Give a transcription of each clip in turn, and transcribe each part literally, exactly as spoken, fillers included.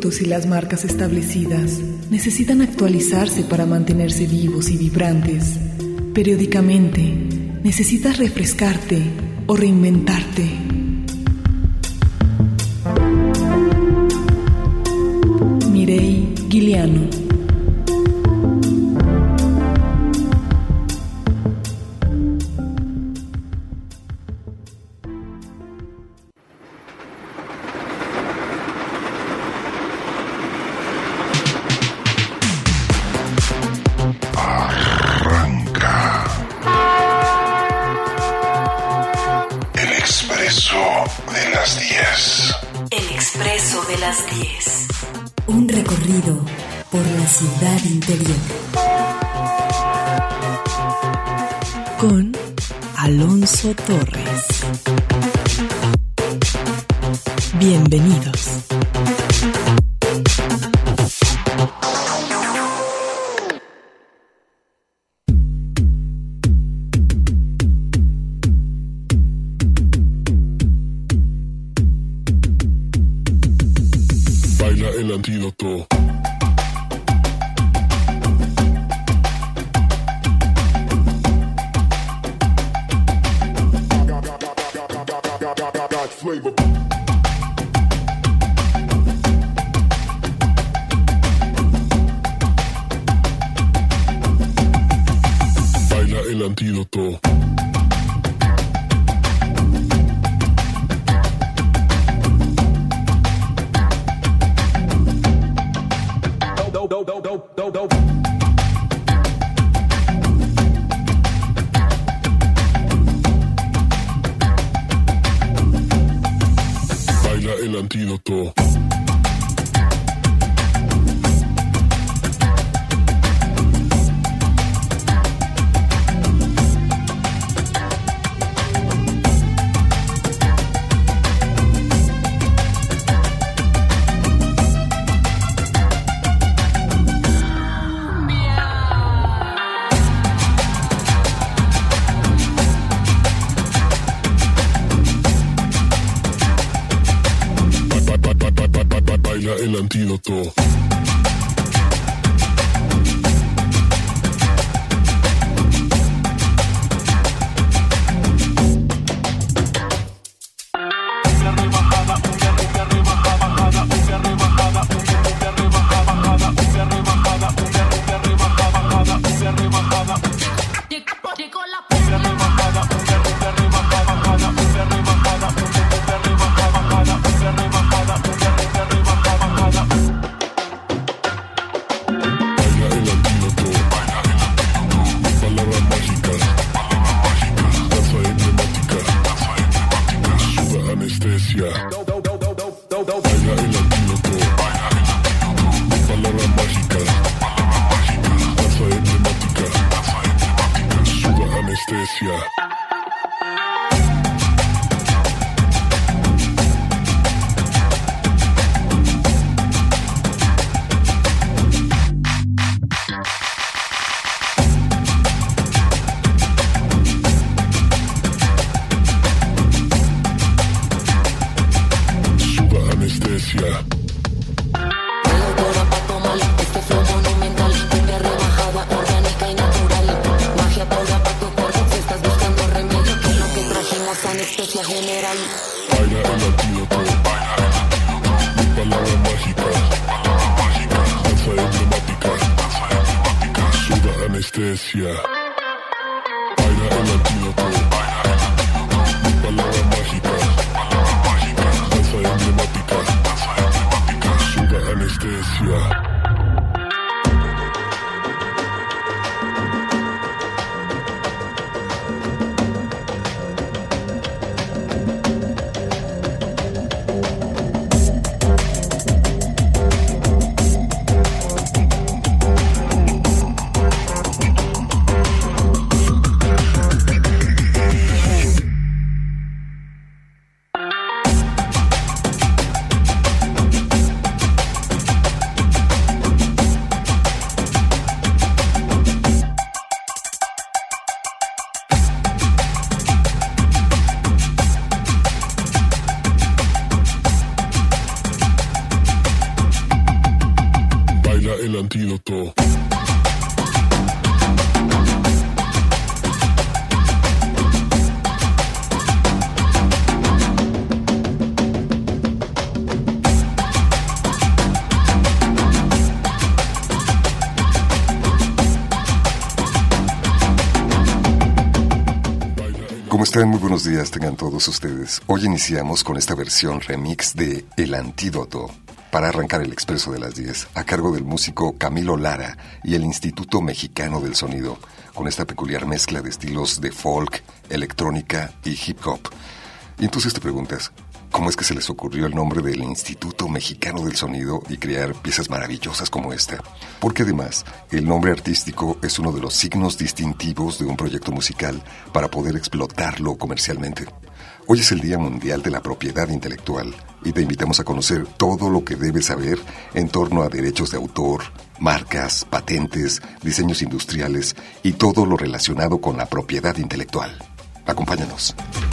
productos y las marcas establecidas necesitan actualizarse para mantenerse vivos y vibrantes. Periódicamente, necesitas refrescarte o reinventarte. Mireille Guiliano. Un recorrido por la ciudad interior. Con Alonso Torres. Bienvenidos. El antídoto. Baila el antídoto. Baila el antídoto. Baila el antídoto. ¿Cómo están? Muy buenos días tengan todos ustedes. Hoy iniciamos con esta versión remix de El Antídoto para arrancar el Expreso de las diez, a cargo del músico Camilo Lara y el Instituto Mexicano del Sonido, con esta peculiar mezcla de estilos de folk, electrónica y hip hop. Y entonces te preguntas, ¿cómo es que se les ocurrió el nombre del Instituto Mexicano del Sonido y crear piezas maravillosas como esta? Porque además, el nombre artístico es uno de los signos distintivos de un proyecto musical para poder explotarlo comercialmente. Hoy es el Día Mundial de la Propiedad Intelectual y te invitamos a conocer todo lo que debes saber en torno a derechos de autor, marcas, patentes, diseños industriales y todo lo relacionado con la propiedad intelectual. Acompáñanos.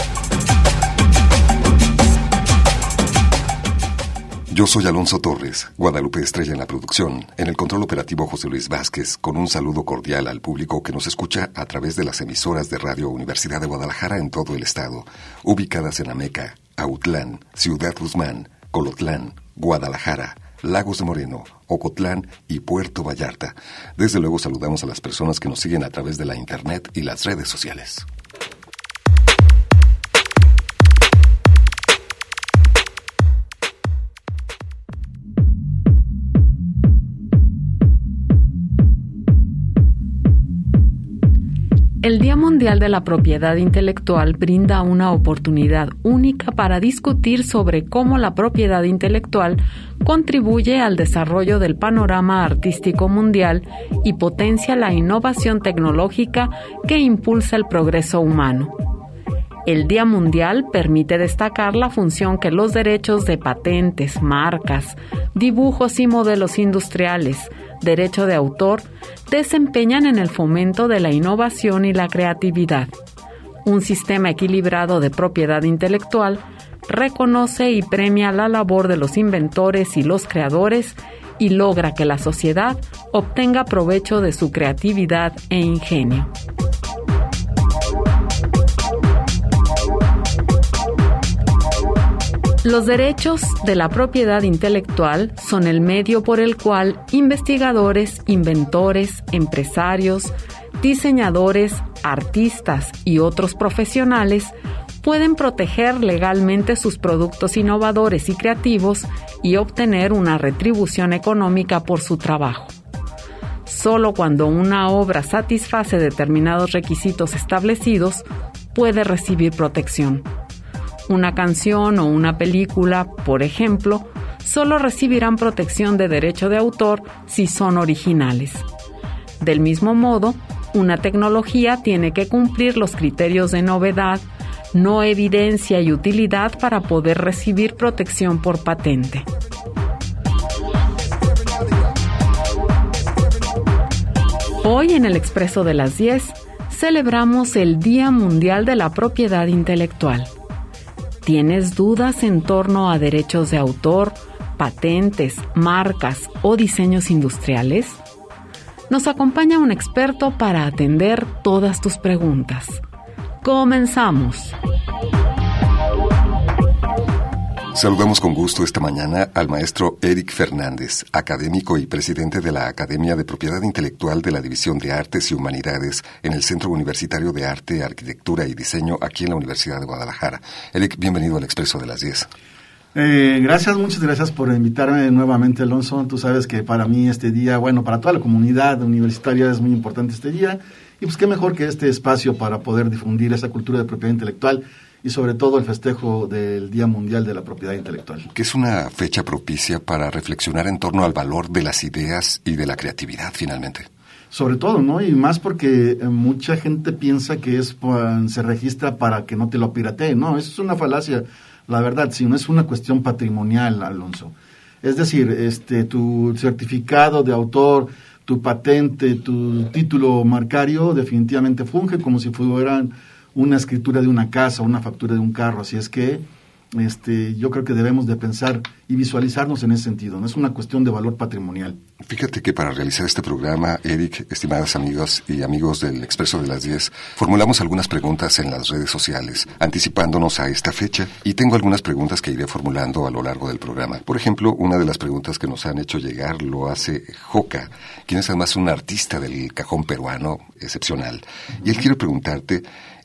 Yo soy Alonso Torres, Guadalupe Estrella en la producción, en el control operativo José Luis Vázquez, con un saludo cordial al público que nos escucha a través de las emisoras de Radio Universidad de Guadalajara en todo el estado, ubicadas en Ameca, Autlán, Ciudad Guzmán, Colotlán, Guadalajara, Lagos de Moreno, Ocotlán y Puerto Vallarta. Desde luego saludamos a las personas que nos siguen a través de la internet y las redes sociales. El Día Mundial de la Propiedad Intelectual brinda una oportunidad única para discutir sobre cómo la propiedad intelectual contribuye al desarrollo del panorama artístico mundial y potencia la innovación tecnológica que impulsa el progreso humano. El Día Mundial permite destacar la función que los derechos de patentes, marcas, dibujos y modelos industriales, derecho de autor, desempeñan en el fomento de la innovación y la creatividad. Un sistema equilibrado de propiedad intelectual reconoce y premia la labor de los inventores y los creadores y logra que la sociedad obtenga provecho de su creatividad e ingenio. Los derechos de la propiedad intelectual son el medio por el cual investigadores, inventores, empresarios, diseñadores, artistas y otros profesionales pueden proteger legalmente sus productos innovadores y creativos y obtener una retribución económica por su trabajo. Solo cuando una obra satisface determinados requisitos establecidos puede recibir protección. Una canción o una película, por ejemplo, solo recibirán protección de derecho de autor si son originales. Del mismo modo, una tecnología tiene que cumplir los criterios de novedad, no evidencia y utilidad para poder recibir protección por patente. Hoy en el Expreso de las diez celebramos el Día Mundial de la Propiedad Intelectual. ¿Tienes dudas en torno a derechos de autor, patentes, marcas o diseños industriales? Nos acompaña un experto para atender todas tus preguntas. ¡Comenzamos! Saludamos con gusto esta mañana al maestro Eric Fernández, académico y presidente de la Academia de Propiedad Intelectual de la División de Artes y Humanidades en el Centro Universitario de Arte, Arquitectura y Diseño aquí en la Universidad de Guadalajara. Eric, bienvenido al Expreso de las diez. Eh, gracias, muchas gracias por invitarme nuevamente, Alonso. Tú sabes que para mí este día, bueno, para toda la comunidad universitaria es muy importante este día. Y pues qué mejor que este espacio para poder difundir esa cultura de propiedad intelectual y sobre todo el festejo del Día Mundial de la Propiedad Intelectual. Que es una fecha propicia para reflexionar en torno al valor de las ideas y de la creatividad, finalmente. Sobre todo, ¿no? Y más porque mucha gente piensa que es se registra para que no te lo pirateen. No, eso es una falacia, la verdad, si no es una cuestión patrimonial, Alonso. Es decir, este tu certificado de autor, tu patente, tu título marcario definitivamente funge como si fueran una escritura de una casa, una factura de un carro, así es que este, yo creo que debemos de pensar y visualizarnos en ese sentido, no es una cuestión de valor patrimonial. Fíjate que para realizar este programa, Eric, estimadas amigas y amigos del Expreso de las diez, formulamos algunas preguntas en las redes sociales, anticipándonos a esta fecha, y tengo algunas preguntas que iré formulando a lo largo del programa. Por ejemplo, una de las preguntas que nos han hecho llegar lo hace Joca, quien es además un artista del cajón peruano excepcional, y él quiere preguntarte, eh,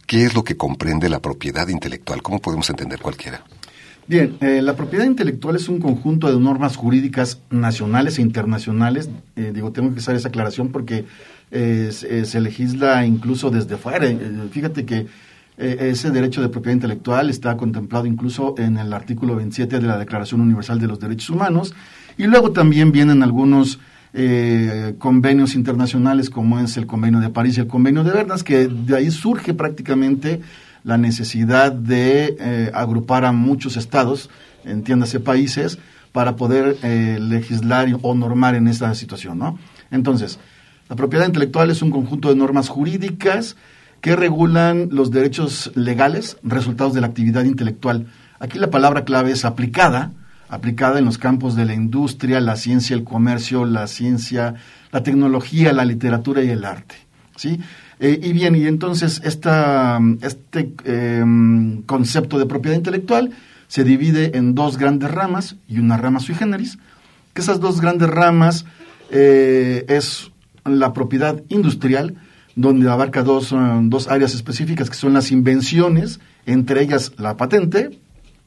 ¿Qué es lo que comprende la propiedad intelectual? ¿Cómo podemos entender cualquiera? Bien, eh, la propiedad intelectual es un conjunto de normas jurídicas nacionales e internacionales. Eh, digo, tengo que hacer esa aclaración porque eh, se, se legisla incluso desde fuera. Eh, fíjate que eh, ese derecho de propiedad intelectual está contemplado incluso en el artículo veintisiete de la Declaración Universal de los Derechos Humanos. Y luego también vienen algunos eh, convenios internacionales, como es el Convenio de París y el Convenio de Bernas, que de ahí surge prácticamente la necesidad de eh, agrupar a muchos estados, entiéndase países, para poder eh, legislar o normar en esta situación, ¿no? Entonces, la propiedad intelectual es un conjunto de normas jurídicas que regulan los derechos legales resultados de la actividad intelectual. Aquí la palabra clave es aplicada, aplicada en los campos de la industria, la ciencia, el comercio, la ciencia, la tecnología, la literatura y el arte, ¿sí? Eh, y bien, y entonces esta, este eh, concepto de propiedad intelectual se divide en dos grandes ramas y una rama sui generis, que esas dos grandes ramas eh, es la propiedad industrial, donde abarca dos, uh, dos áreas específicas, que son las invenciones, entre ellas la patente,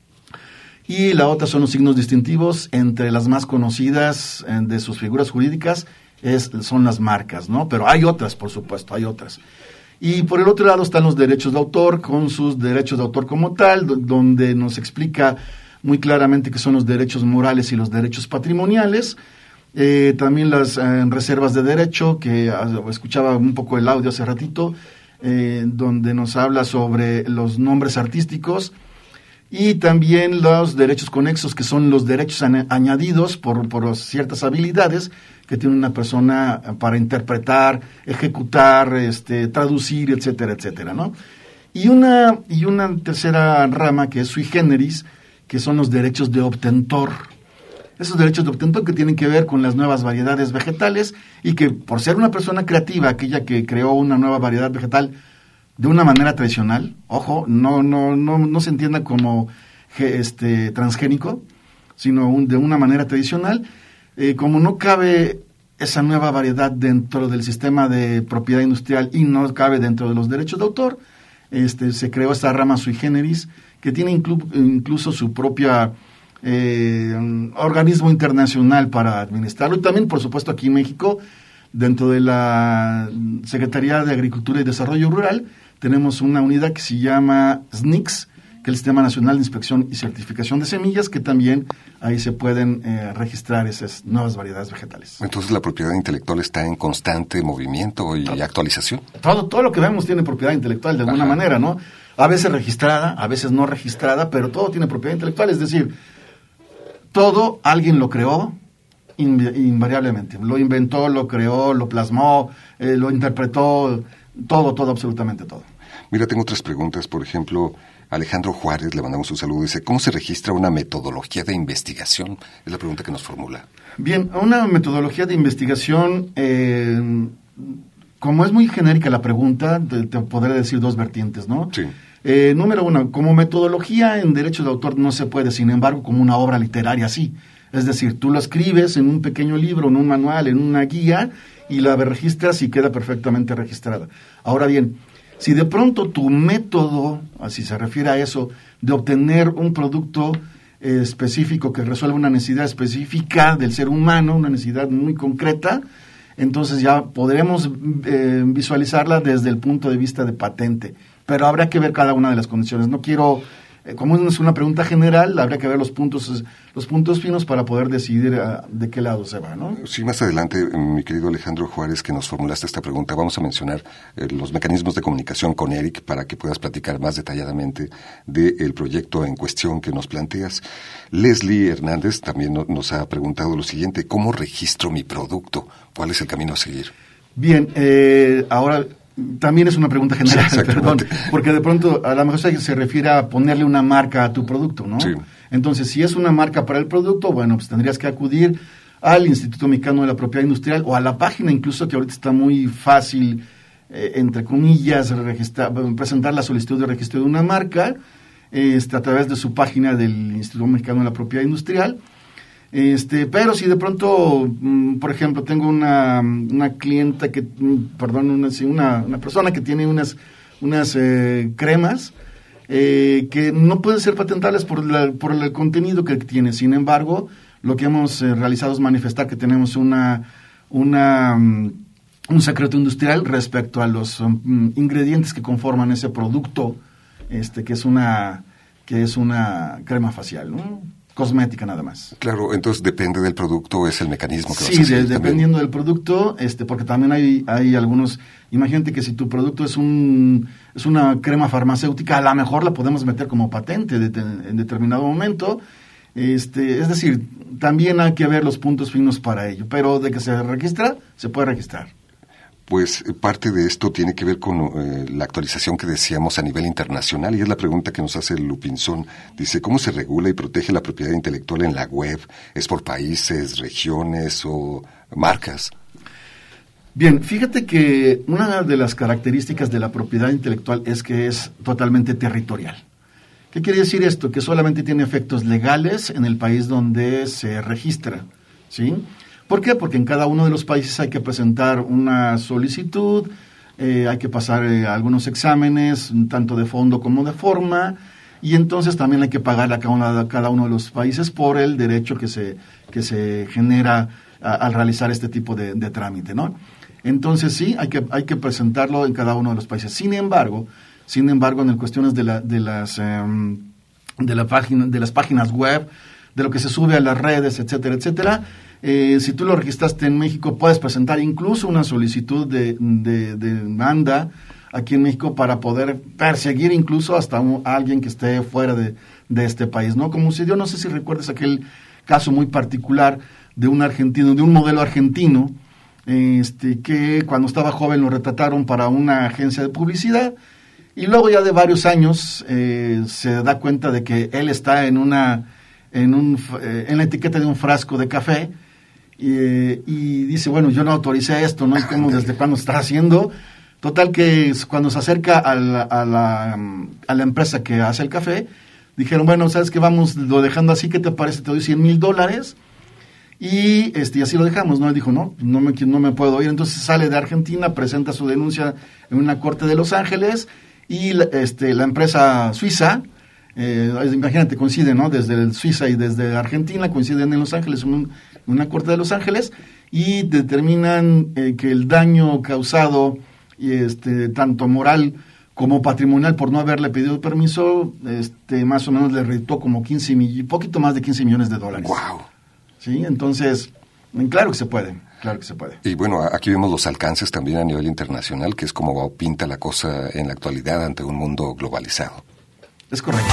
y la otra son los signos distintivos. Entre las más conocidas eh, de sus figuras jurídicas Es, son las marcas, ¿no? Pero hay otras, por supuesto, hay otras. Y por el otro lado están los derechos de autor, con sus derechos de autor como tal, do, donde nos explica muy claramente qué son los derechos morales y los derechos patrimoniales. Eh, también las eh, reservas de derecho, que uh, escuchaba un poco el audio hace ratito, eh, donde nos habla sobre los nombres artísticos. Y también los derechos conexos, que son los derechos añadidos por, por ciertas habilidades que tiene una persona para interpretar, ejecutar, este, traducir, etcétera, etcétera, ¿no? Y una, y una tercera rama que es sui generis, que son los derechos de obtentor. Esos derechos de obtentor que tienen que ver con las nuevas variedades vegetales y que por ser una persona creativa, aquella que creó una nueva variedad vegetal, de una manera tradicional, ojo, no no no no se entienda como este transgénico, sino un, de una manera tradicional, eh, como no cabe esa nueva variedad dentro del sistema de propiedad industrial y no cabe dentro de los derechos de autor, este se creó esta rama sui generis que tiene inclu, incluso su propia eh, organismo internacional para administrarlo, y también, por supuesto, aquí en México, dentro de la Secretaría de Agricultura y Desarrollo Rural, tenemos una unidad que se llama S N I C S, que es el Sistema Nacional de Inspección y Certificación de Semillas, que también ahí se pueden eh, registrar esas nuevas variedades vegetales. Entonces la propiedad intelectual está en constante movimiento y todo, actualización. Todo, todo lo que vemos tiene propiedad intelectual de alguna Ajá. manera, ¿no? A veces registrada, a veces no registrada, pero todo tiene propiedad intelectual, es decir, todo alguien lo creó invariablemente. Lo inventó, lo creó, lo plasmó, eh, lo interpretó, todo, todo, absolutamente todo. Mira, tengo otras preguntas. Por ejemplo, Alejandro Juárez, le mandamos un saludo, dice, ¿cómo se registra una metodología de investigación? Es la pregunta que nos formula. Bien, una metodología de investigación, eh, como es muy genérica la pregunta, te, te podré decir dos vertientes, ¿no? Sí. Eh, número uno, como metodología en derechos de autor no se puede, sin embargo, como una obra literaria sí. Es decir, tú lo escribes en un pequeño libro, en un manual, en una guía, y la registras y queda perfectamente registrada. Ahora bien, si de pronto tu método, así se refiere a eso, de obtener un producto eh, específico que resuelva una necesidad específica del ser humano, una necesidad muy concreta, entonces ya podremos eh, visualizarla desde el punto de vista de patente. Pero habrá que ver cada una de las condiciones. No quiero... Como es una pregunta general, habría que ver los puntos los puntos finos para poder decidir uh, de qué lado se va, ¿no? Sí, más adelante, mi querido Alejandro Juárez, que nos formulaste esta pregunta, vamos a mencionar eh, los mecanismos de comunicación con Eric para que puedas platicar más detalladamente del proyecto en cuestión que nos planteas. Leslie Hernández también no, nos ha preguntado lo siguiente, ¿cómo registro mi producto? ¿Cuál es el camino a seguir? Bien, eh, ahora... También es una pregunta general, sí, perdón, porque de pronto a lo mejor se refiere a ponerle una marca a tu producto, ¿no? Sí. Entonces, si es una marca para el producto, bueno, pues tendrías que acudir al Instituto Mexicano de la Propiedad Industrial o a la página, incluso que ahorita está muy fácil, eh, entre comillas, registrar, presentar la solicitud de registro de una marca este, a través de su página del Instituto Mexicano de la Propiedad Industrial. Este, pero si de pronto, mm, por ejemplo, tengo una, una clienta que, mm, perdón, una, una, una persona que tiene unas unas eh, cremas eh, que no pueden ser patentables por, la, por el contenido que tiene. Sin embargo, lo que hemos eh, realizado es manifestar que tenemos una, una um, un secreto industrial respecto a los um, ingredientes que conforman ese producto, este que es una que es una crema facial, ¿no? Cosmética nada más. Claro, entonces depende del producto, es el mecanismo que sí, vas a hacer de, dependiendo del producto, este, porque también hay, hay algunos, imagínate que si tu producto es un es una crema farmacéutica, a lo mejor la podemos meter como patente de, de, en determinado momento, este, es decir, también hay que ver los puntos finos para ello, pero de que se registra, se puede registrar. Pues parte de esto tiene que ver con eh, la actualización que decíamos a nivel internacional, y es la pregunta que nos hace Lupinzón. Dice, ¿cómo se regula y protege la propiedad intelectual en la web? ¿Es por países, regiones o marcas? Bien, fíjate que una de las características de la propiedad intelectual es que es totalmente territorial. ¿Qué quiere decir esto? Que solamente tiene efectos legales en el país donde se registra, ¿sí? ¿Por qué? Porque en cada uno de los países hay que presentar una solicitud, eh, hay que pasar eh, algunos exámenes, tanto de fondo como de forma, y entonces también hay que pagarle a cada uno, a cada uno de los países por el derecho que se, que se genera a, al realizar este tipo de, de trámite, ¿no? Entonces sí, hay que, hay que presentarlo en cada uno de los países. Sin embargo, sin embargo, en cuestiones de, la, de, las, um, de, la página, de las páginas web, de lo que se sube a las redes, etcétera, etcétera, Eh, si tú lo registraste en México, puedes presentar incluso una solicitud de, de, de demanda aquí en México para poder perseguir incluso hasta un, a alguien que esté fuera de, de este país, ¿no? Como sucedió, no sé si recuerdas aquel caso muy particular de un argentino, de un modelo argentino, este, que cuando estaba joven lo retrataron para una agencia de publicidad y luego ya de varios años eh, se da cuenta de que él está en una en, un, eh, en la etiqueta de un frasco de café. Y, y dice, bueno, yo no autoricé esto, ¿no? ¿Y cómo, desde cuándo está haciendo? Total que cuando se acerca a la, a la, a la empresa que hace el café, dijeron, bueno, ¿sabes qué? Vamos lo dejando así, ¿qué te parece? Te doy cien mil dólares. Y, este, y así lo dejamos, ¿no? Él dijo, no, no me, no me puedo ir. Entonces sale de Argentina, presenta su denuncia en una corte de Los Ángeles y la, este, la empresa suiza, eh, imagínate, coinciden, ¿no? Desde el Suiza y desde Argentina, coinciden en Los Ángeles, en un, una corte de Los Ángeles, y determinan eh, que el daño causado, y este, tanto moral como patrimonial, por no haberle pedido permiso, este, más o menos le retuvo como quince millones, poquito más de quince millones de dólares. ¡Wow! Sí, entonces, claro que se puede, claro que se puede. Y bueno, aquí vemos los alcances también a nivel internacional, que es como pinta la cosa en la actualidad ante un mundo globalizado. Es correcto.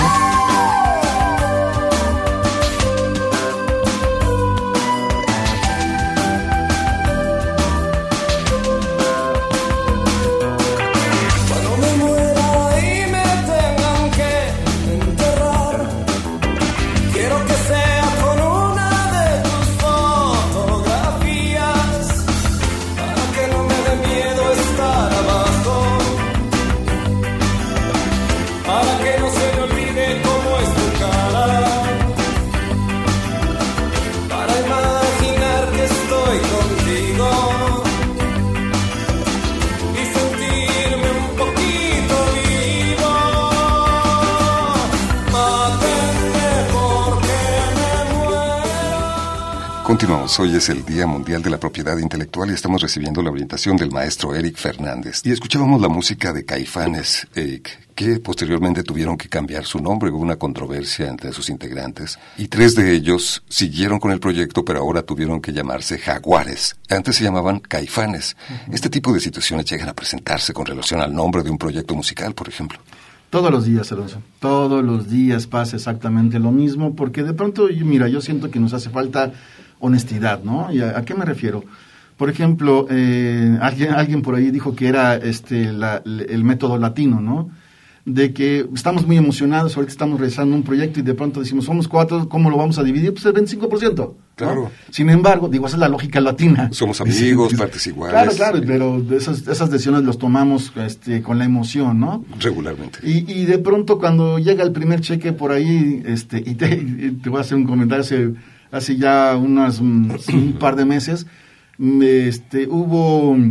Continuamos, hoy es el Día Mundial de la Propiedad Intelectual y estamos recibiendo la orientación del maestro Eric Fernández. Y escuchábamos la música de Caifanes, Eric, que posteriormente tuvieron que cambiar su nombre, hubo una controversia entre sus integrantes. Y tres de ellos siguieron con el proyecto, pero ahora tuvieron que llamarse Jaguares. Antes se llamaban Caifanes. Uh-huh. Este tipo de situaciones llegan a presentarse con relación al nombre de un proyecto musical, por ejemplo. Todos los días, Alonso. Todos los días pasa exactamente lo mismo, porque de pronto, mira, yo siento que nos hace falta honestidad, ¿no? ¿Y a, a qué me refiero? Por ejemplo, eh, alguien, alguien por ahí dijo que era este la, el método latino, ¿no? De que estamos muy emocionados, ahorita estamos realizando un proyecto y de pronto decimos, somos cuatro, ¿cómo lo vamos a dividir? Pues el veinticinco por ciento. Claro. ¿No? Sin embargo, digo, esa es la lógica latina. Somos amigos, partes iguales. Claro, claro, pero esas, esas decisiones las tomamos este, con la emoción, ¿no? Regularmente. Y, y de pronto cuando llega el primer cheque por ahí, este, y te, y te voy a hacer un comentario, hace, hace ya unas, un, un par de meses, este, hubo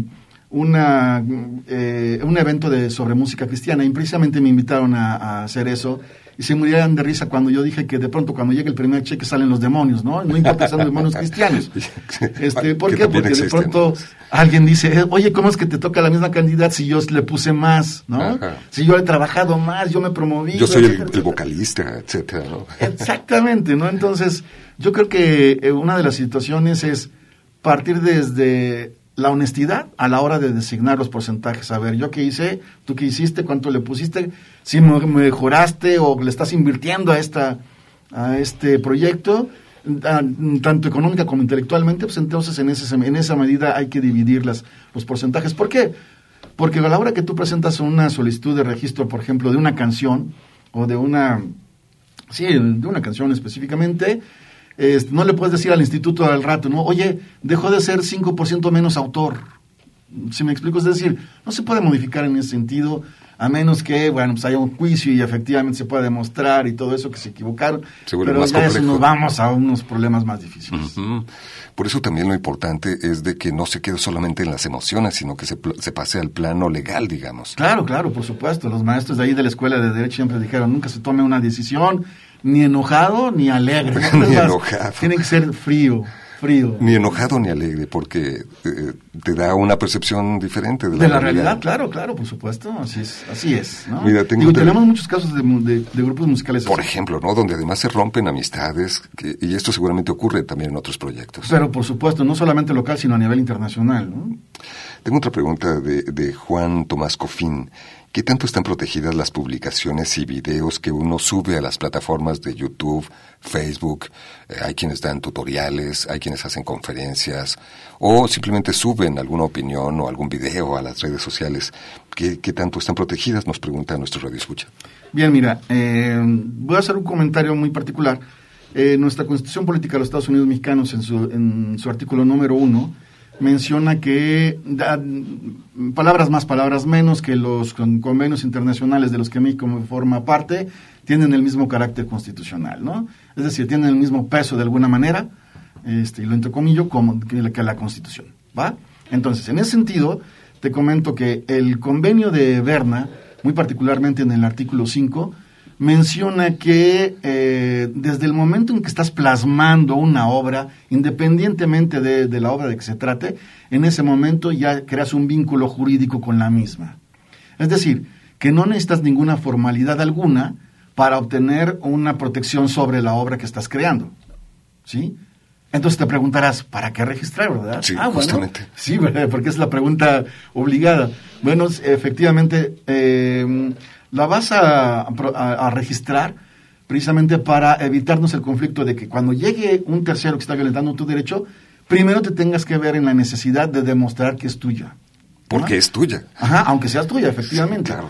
una eh, un evento de sobre música cristiana y precisamente me invitaron a, a hacer eso y se murieron de risa cuando yo dije que de pronto cuando llega el primer cheque salen los demonios, ¿no? No importa si son demonios cristianos. Este, ¿por qué? Porque de pronto alguien dice, oye, ¿cómo es que te toca la misma cantidad si yo le puse más, ¿no? Ajá. Si yo he trabajado más, yo me promoví. Yo soy etcétera, el, el vocalista, etcétera, ¿no? Exactamente, ¿no? Entonces, yo creo que una de las situaciones es partir desde la honestidad a la hora de designar los porcentajes. A ver, ¿yo qué hice? ¿Tú qué hiciste? ¿Cuánto le pusiste? Si mejoraste o le estás invirtiendo a esta a este proyecto, a, tanto económica como intelectualmente, pues entonces en, ese, en esa medida hay que dividir las, los porcentajes. ¿Por qué? Porque a la hora que tú presentas una solicitud de registro, por ejemplo, de una canción o de una, sí, de una canción específicamente, Eh, no le puedes decir al instituto al rato, ¿no? Oye, dejó de ser cinco por ciento menos autor. ¿Sí me explico? Es decir, no se puede modificar en ese sentido, a menos que, bueno, pues haya un juicio y efectivamente se pueda demostrar y todo eso que se equivocaron. Pero ya eso nos vamos a unos problemas más difíciles. Uh-huh. Por eso también lo importante es de que no se quede solamente en las emociones, sino que se, se pase al plano legal, digamos. Claro, claro, por supuesto. Los maestros de ahí de la Escuela de Derecho siempre dijeron, nunca se tome una decisión ni enojado ni alegre. ¿No? Ni más, enojado. Tiene que ser frío, frío. Ni enojado ni alegre, porque eh, te da una percepción diferente de la, de la realidad. realidad. Claro, claro, por supuesto, así es, así es, ¿no? Mira, tengo Digo, te... tenemos muchos casos de, de, de grupos musicales por así. ejemplo, ¿no? Donde además se rompen amistades, que, y esto seguramente ocurre también en otros proyectos. Pero por supuesto, no solamente local, sino a nivel internacional, ¿no? Tengo otra pregunta de, de Juan Tomás Cofín. ¿Qué tanto están protegidas las publicaciones y videos que uno sube a las plataformas de YouTube, Facebook? Eh, hay quienes dan tutoriales, hay quienes hacen conferencias, o simplemente suben alguna opinión o algún video a las redes sociales. ¿Qué, qué tanto están protegidas? Nos pregunta nuestro radioescucha. Bien, mira, eh, voy a hacer un comentario muy particular. Eh, nuestra Constitución Política de los Estados Unidos Mexicanos, en su, en su artículo número uno, menciona que, da, palabras más, palabras menos, que los convenios internacionales de los que México forma parte tienen el mismo carácter constitucional, ¿no? Es decir, tienen el mismo peso de alguna manera, este, y lo entrecomillo, como que la, que la Constitución, ¿va? Entonces, en ese sentido, te comento que el convenio de Berna, muy particularmente en el artículo cinco, menciona que eh, desde el momento en que estás plasmando una obra, independientemente de, de la obra de que se trate, en ese momento ya creas un vínculo jurídico con la misma. Es decir, que no necesitas ninguna formalidad alguna para obtener una protección sobre la obra que estás creando, ¿sí? Entonces te preguntarás, ¿para qué registrar, verdad? Sí, ah, justamente. Bueno, sí, ¿verdad? Porque es la pregunta obligada. Bueno, efectivamente, eh, la vas a, a, a registrar precisamente para evitarnos el conflicto de que cuando llegue un tercero que está violentando tu derecho, primero te tengas que ver en la necesidad de demostrar que es tuya. Porque ¿no? Es tuya. Ajá, aunque seas tuya, efectivamente. Sí, claro.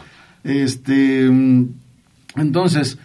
Este, entonces,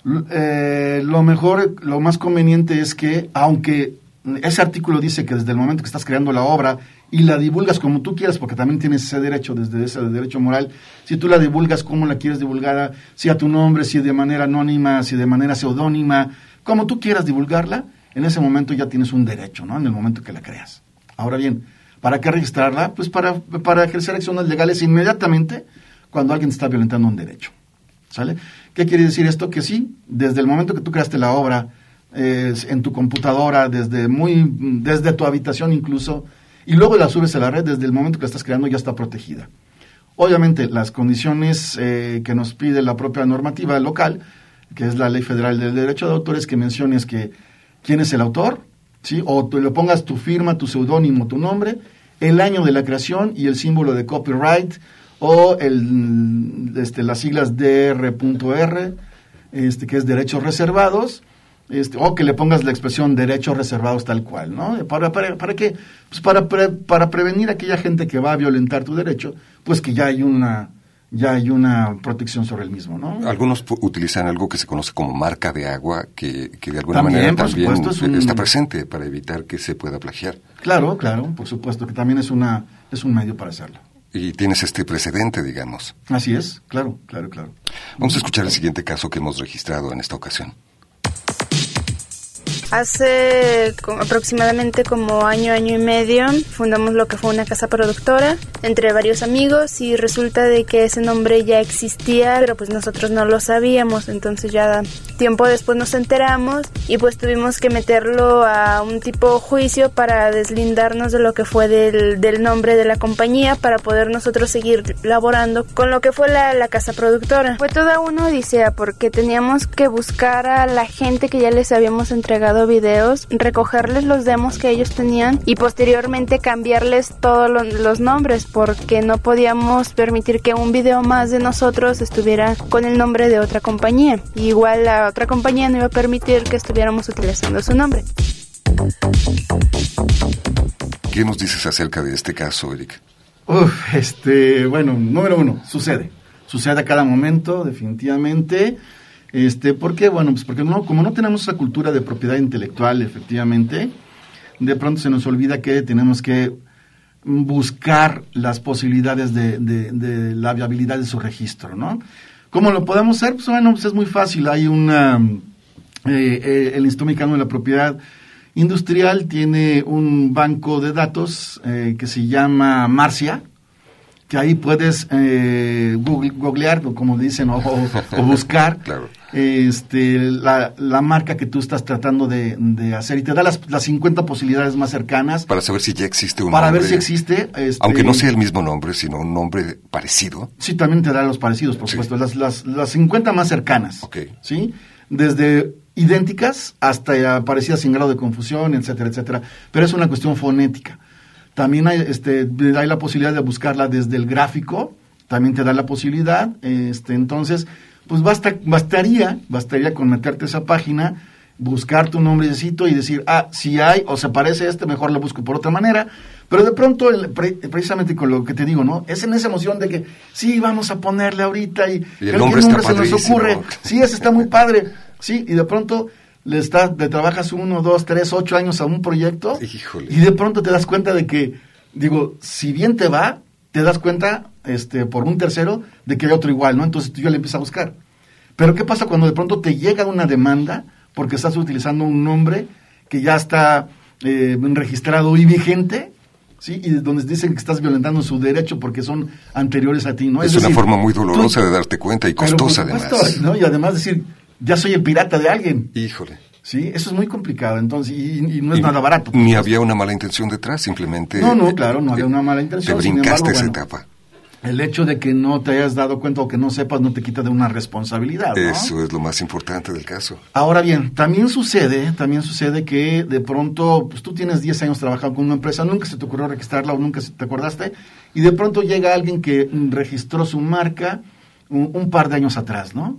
eh, lo mejor, lo más conveniente es que, aunque ese artículo dice que desde el momento que estás creando la obra y la divulgas como tú quieras, porque también tienes ese derecho, desde ese derecho moral, si tú la divulgas como la quieres divulgar, si a tu nombre, si de manera anónima, si de manera seudónima, como tú quieras divulgarla, en ese momento ya tienes un derecho, ¿no? En el momento que la creas. Ahora bien, ¿para qué registrarla? Pues para, para ejercer acciones legales inmediatamente cuando alguien está violentando un derecho, ¿sale? ¿Qué quiere decir esto? Que sí, desde el momento que tú creaste la obra, eh, en tu computadora, desde muy, desde tu habitación incluso, y luego la subes a la red, desde el momento que la estás creando ya está protegida. Obviamente, las condiciones eh, que nos pide la propia normativa local, que es la Ley Federal del Derecho de Autores, que menciones que quién es el autor, ¿sí? O tú le pongas tu firma, tu seudónimo, tu nombre, el año de la creación y el símbolo de copyright, o el, este, las siglas D R R, este, que es derechos reservados, Este, o que le pongas la expresión derechos reservados tal cual, ¿no? ¿Para, para, para qué? Pues para, pre, para prevenir a aquella gente que va a violentar tu derecho, pues que ya hay una ya hay una protección sobre el mismo, ¿no? Algunos utilizan algo que se conoce como marca de agua, que, que de alguna también, manera por también supuesto, es un... está presente para evitar que se pueda plagiar. Claro, claro, por supuesto, que también es una es un medio para hacerlo. Y tienes este precedente, digamos. Así es, claro, claro, claro. Vamos a escuchar el siguiente caso que hemos registrado en esta ocasión. Hace co- aproximadamente como año, año y medio, fundamos lo que fue una casa productora entre varios amigos y resulta de que ese nombre ya existía, pero pues nosotros no lo sabíamos, entonces ya tiempo después nos enteramos y pues tuvimos que meterlo a un tipo juicio para deslindarnos de lo que fue del, del nombre de la compañía para poder nosotros seguir laborando con lo que fue la, la casa productora. Fue toda una odisea porque teníamos que buscar a la gente que ya les habíamos entregado videos, recogerles los demos que ellos tenían y posteriormente cambiarles todos lo, los nombres porque no podíamos permitir que un video más de nosotros estuviera con el nombre de otra compañía. Y igual la otra compañía no iba a permitir que estuviéramos utilizando su nombre. ¿Qué nos dices acerca de este caso, Eric? Uf, este, bueno, número uno, sucede. Sucede a cada momento, definitivamente. Este, ¿por qué? Bueno, pues porque no, como no tenemos esa cultura de propiedad intelectual, efectivamente, de pronto se nos olvida que tenemos que buscar las posibilidades de, de, de la viabilidad de su registro, ¿no? ¿Cómo lo podemos hacer? Pues bueno, pues es muy fácil. Hay una, eh, eh, el Instituto Mexicano de la Propiedad Industrial tiene un banco de datos eh, que se llama Marcia, que ahí puedes eh, google, googlear, como dicen, o, o buscar Claro. este, la, la marca que tú estás tratando de, de hacer y te da las, las cincuenta posibilidades más cercanas. Para saber si ya existe un Para nombre. ver si existe. Este, Aunque no sea el mismo nombre, sino un nombre parecido. Sí, también te da los parecidos, por Sí. supuesto, las, las, las cincuenta más cercanas. Ok. ¿Sí? Desde idénticas hasta parecidas sin grado de confusión, etcétera, etcétera. Pero es una cuestión fonética. También hay, este, hay la posibilidad de buscarla desde el gráfico, también te da la posibilidad, este, entonces, pues basta, bastaría, bastaría con meterte a esa página, buscar tu nombrecito y decir, ah, si hay o se parece a este, mejor lo busco por otra manera, pero de pronto, el, pre, precisamente con lo que te digo, ¿no? Es en esa emoción de que, sí, vamos a ponerle ahorita y, Y el nombre, nombre está se nos ocurre, sí, ese está muy padre, sí, y de pronto le, está, le trabajas uno, dos, tres, ocho años a un proyecto. Híjole. Y de pronto te das cuenta de que, digo, si bien te va, te das cuenta este, por un tercero de que hay otro igual, ¿no? Entonces tú ya le empiezas a buscar. Pero ¿qué pasa cuando de pronto te llega una demanda porque estás utilizando un nombre que ya está eh, registrado y vigente? ¿Sí? Y donde dicen que estás violentando su derecho porque son anteriores a ti, ¿no? Es, es una decir, forma muy dolorosa tú, de darte cuenta y pero costosa, por supuesto, además. ¿no? Y además decir, ya soy el pirata de alguien. Híjole. Sí, eso es muy complicado, entonces, y, y no es Y nada barato. Ni había una mala intención detrás, simplemente... No, no, claro, no había una mala intención. Te Sin brincaste embargo, esa bueno, etapa. El hecho de que no te hayas dado cuenta o que no sepas no te quita de una responsabilidad, ¿no? Eso es lo más importante del caso. Ahora bien, también sucede, también sucede que de pronto, pues tú tienes diez años trabajando con una empresa, nunca se te ocurrió registrarla o nunca se te acordaste, y de pronto llega alguien que registró su marca un, un par de años atrás, ¿no?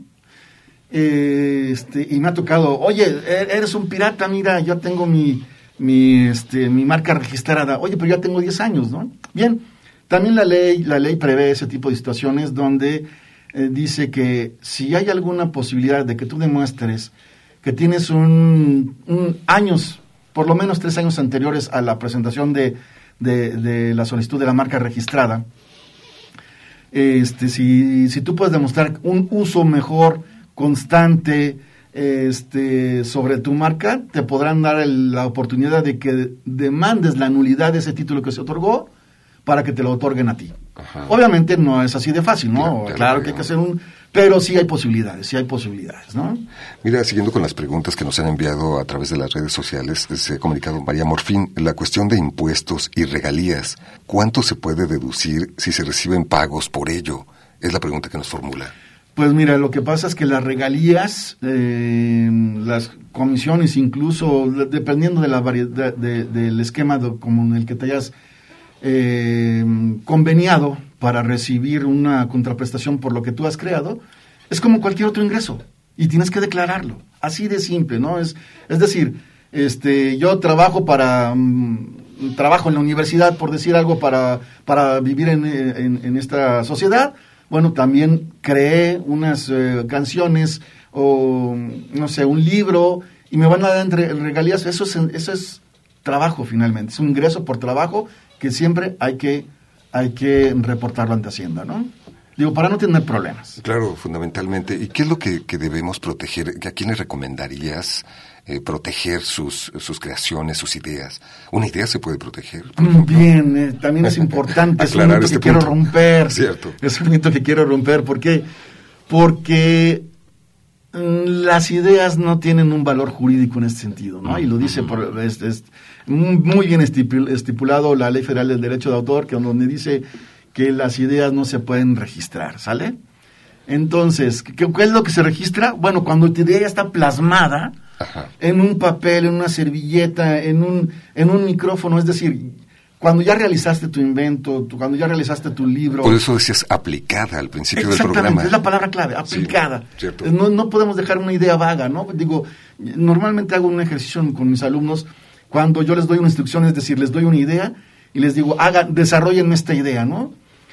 Eh, este, y me ha tocado, oye, eres un pirata, mira, yo tengo mi, mi, este, mi marca registrada, oye, pero ya tengo diez años, ¿no? Bien, también la ley, la ley prevé ese tipo de situaciones donde eh, dice que si hay alguna posibilidad de que tú demuestres que tienes un, un años, por lo menos tres años anteriores a la presentación de, de, de la solicitud de la marca registrada, este, si, si tú puedes demostrar un uso mejor, constante, este, sobre tu marca, te podrán dar el, la oportunidad de que demandes la nulidad de ese título que se otorgó para que te lo otorguen a ti. Ajá. Obviamente no es así de fácil, ¿no? Claro, claro, claro que hay que hacer un... Pero sí hay posibilidades, sí hay posibilidades, ¿no? Mira, siguiendo con las preguntas que nos han enviado a través de las redes sociales, se ha comunicado María Morfín, la cuestión de impuestos y regalías, ¿cuánto se puede deducir si se reciben pagos por ello? Es la pregunta que nos formula. Pues mira, lo que pasa es que las regalías, eh, las comisiones incluso, dependiendo de la variedad, de, del esquema de, como en el que te hayas eh, conveniado para recibir una contraprestación por lo que tú has creado, es como cualquier otro ingreso y tienes que declararlo, así de simple, ¿no? Es, es decir, este, yo trabajo para, um, trabajo en la universidad, por decir algo, para, para vivir en, en, en esta sociedad. Bueno, también creé unas eh, canciones o, no sé, un libro y me van a dar entre regalías. Eso es, eso es trabajo finalmente, es un ingreso por trabajo que siempre hay que, hay que reportarlo ante Hacienda, ¿no? Digo, para no tener problemas. Claro, fundamentalmente. ¿Y qué es lo que, que debemos proteger? ¿A quién le recomendarías eh, proteger sus, sus creaciones, sus ideas? ¿Una idea se puede proteger? Bien, eh, también es importante. Es un mito este que punto. quiero romper. Cierto. Es un mito que quiero romper. ¿Por qué? Porque las ideas no tienen un valor jurídico en este sentido, ¿no? Y lo dice por, es, es muy bien estipulado la Ley Federal del Derecho de Autor, que donde dice que las ideas no se pueden registrar, ¿sale? Entonces, ¿qué, qué es lo que se registra? Bueno, cuando tu idea ya está plasmada Ajá. en un papel, en una servilleta, en un, en un micrófono, es decir, cuando ya realizaste tu invento, tu, cuando ya realizaste tu libro... Por eso decías aplicada al principio del programa. Exactamente, es la palabra clave, aplicada. Sí, no, no podemos dejar una idea vaga, ¿no? Digo, normalmente hago un ejercicio con mis alumnos cuando yo les doy una instrucción, es decir, les doy una idea y les digo, hagan, desarrollen esta idea, ¿no?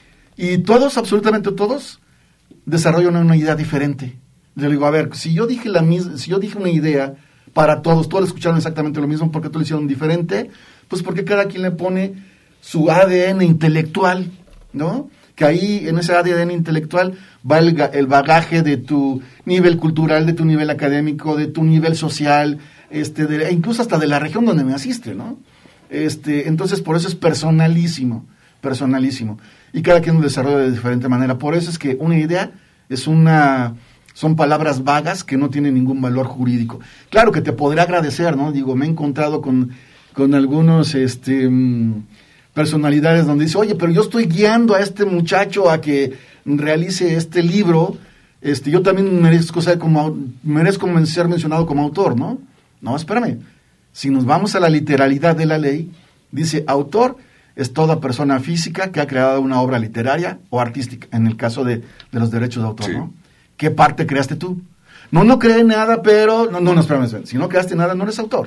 Y todos, absolutamente todos, desarrollan una idea diferente. Yo digo, a ver, si yo dije la misma, si yo dije una idea para todos, todos escucharon exactamente lo mismo, ¿por qué todos lo hicieron diferente? Pues porque cada quien le pone su A D N intelectual, ¿no? Que ahí, en ese A D N intelectual, va el, el bagaje de tu nivel cultural, de tu nivel académico, de tu nivel social, este, de, incluso hasta de la región donde naciste, ¿no? Este, entonces, por eso es personalísimo, personalísimo. Y cada quien lo desarrolla de diferente manera. Por eso es que una idea es una... son palabras vagas que no tienen ningún valor jurídico. Claro que te podré agradecer, ¿no? Digo, me he encontrado con, con algunos este, personalidades donde dice, oye, pero yo estoy guiando a este muchacho a que realice este libro, este, yo también merezco ser, como, merezco ser mencionado como autor, ¿no? No, espérame. Si nos vamos a la literalidad de la ley, dice, autor es toda persona física que ha creado una obra literaria o artística, en el caso de, de los derechos de autor, sí. ¿no? ¿Qué parte creaste tú? No, no creé nada, pero... No, no, no, espérame, si no creaste nada, no eres autor.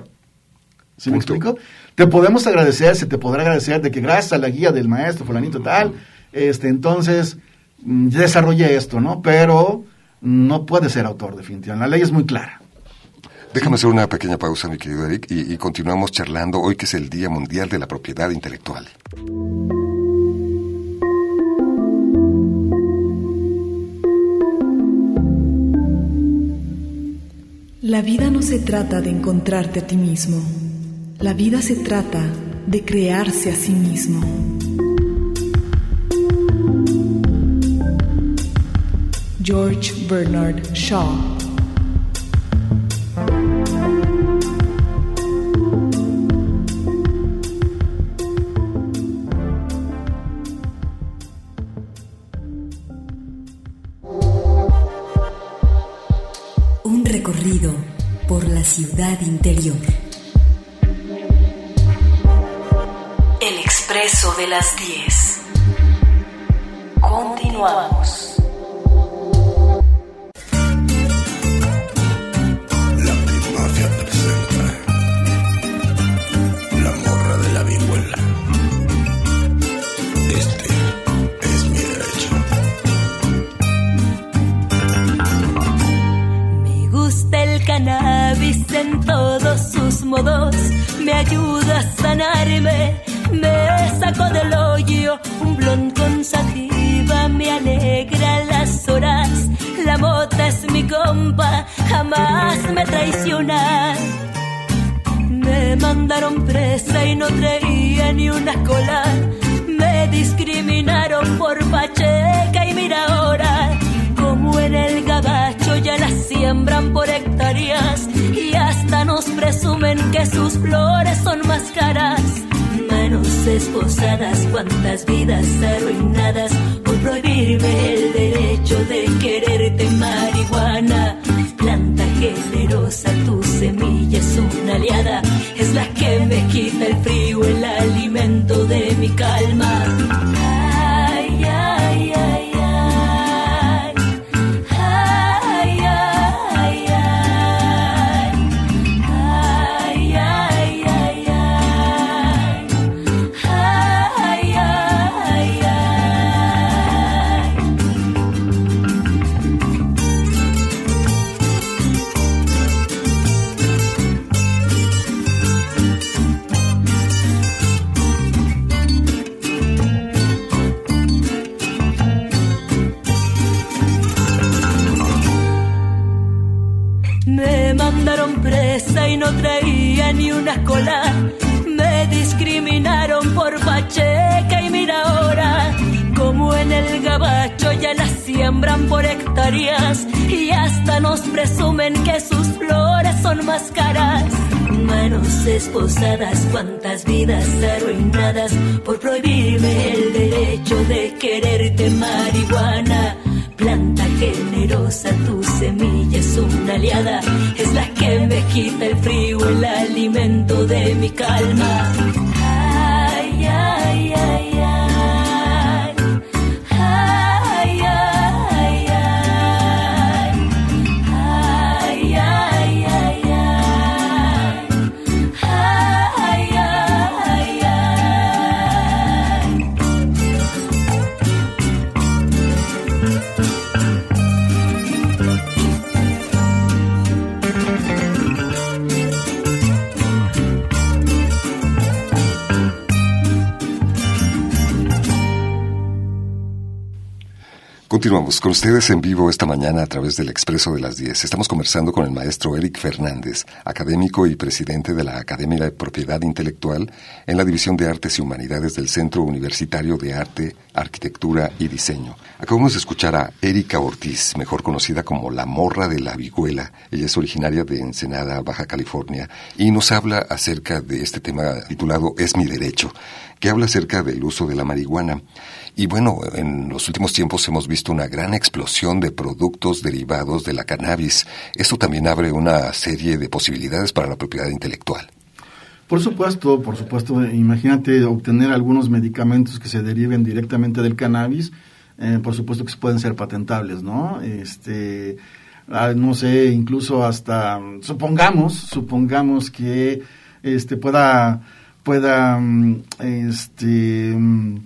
¿Sí me explico? Te podemos agradecer, se te podrá agradecer de que gracias a la guía del maestro fulanito tal, este, entonces, desarrollé esto, ¿no? Pero no puedes ser autor, definitivamente. La ley es muy clara. Déjame hacer una pequeña pausa, mi querido Eric, y, y continuamos charlando hoy, que es el Día Mundial de la Propiedad Intelectual. La vida no se trata de encontrarte a ti mismo. La vida se trata de crearse a sí mismo. George Bernard Shaw. Un recorrido por la ciudad interior. El expreso de las diez. Continuamos. La Primavia presenta La morra de la vihuela. Este es mi derecho. Me gusta el cannabis en todos sus modos. Me ayuda a sanarme. Me saco del hoyo un blon con sativa, me alegra las horas. La mota es mi compa, jamás me traiciona. Me mandaron presa y no traía ni una cola. Me discriminaron por pacheca y mira ahora, como en el gabacho ya las siembran por hectáreas y hasta nos presumen que sus flores son más caras. Manos esposadas, cuántas vidas arruinadas por prohibirme el derecho de quererte, marihuana. Planta generosa, tu semilla es una aliada, es la que me quita el frío, el alimento de mi calma. Ay, ay, ay, ay. Ay, ay, ay, ay. Ay, ay, ay, ay. Ay, ay, ay. dieron presa y no traía ni una cola. Me discriminaron por pacheca y mira ahora, como en el gabacho ya las siembran por hectáreas y hasta nos presumen que sus flores son más caras. Manos esposadas, cuántas vidas arruinadas por prohibirme el derecho de quererte, marihuana. Planta generosa, tu semilla es una aliada, es la que me quita el frío, el alimento de mi calma. Ay, ay, ay, ay. Ay, ay, ay, ay. Ay, ay, ay, ay. Ay, ay, ay. Continuamos con ustedes en vivo esta mañana a través del Expreso de las diez. Estamos conversando con el maestro Eric Fernández, académico y presidente de la Academia de Propiedad Intelectual en la División de Artes y Humanidades del Centro Universitario de Arte, Arquitectura y Diseño. Acabamos de escuchar a Erika Ortiz, mejor conocida como La Morra de la Vihuela. Ella es originaria de Ensenada, Baja California, y nos habla acerca de este tema titulado Es mi derecho, que habla acerca del uso de la marihuana. Y bueno, en los últimos tiempos hemos visto una gran explosión de productos derivados de la cannabis. Esto también abre una serie de posibilidades para la propiedad intelectual. Por supuesto, por supuesto. Imagínate obtener algunos medicamentos que se deriven directamente del cannabis, eh, por supuesto que pueden ser patentables, ¿no? Este, ah, no sé, incluso hasta, supongamos, supongamos que este pueda, pueda, este...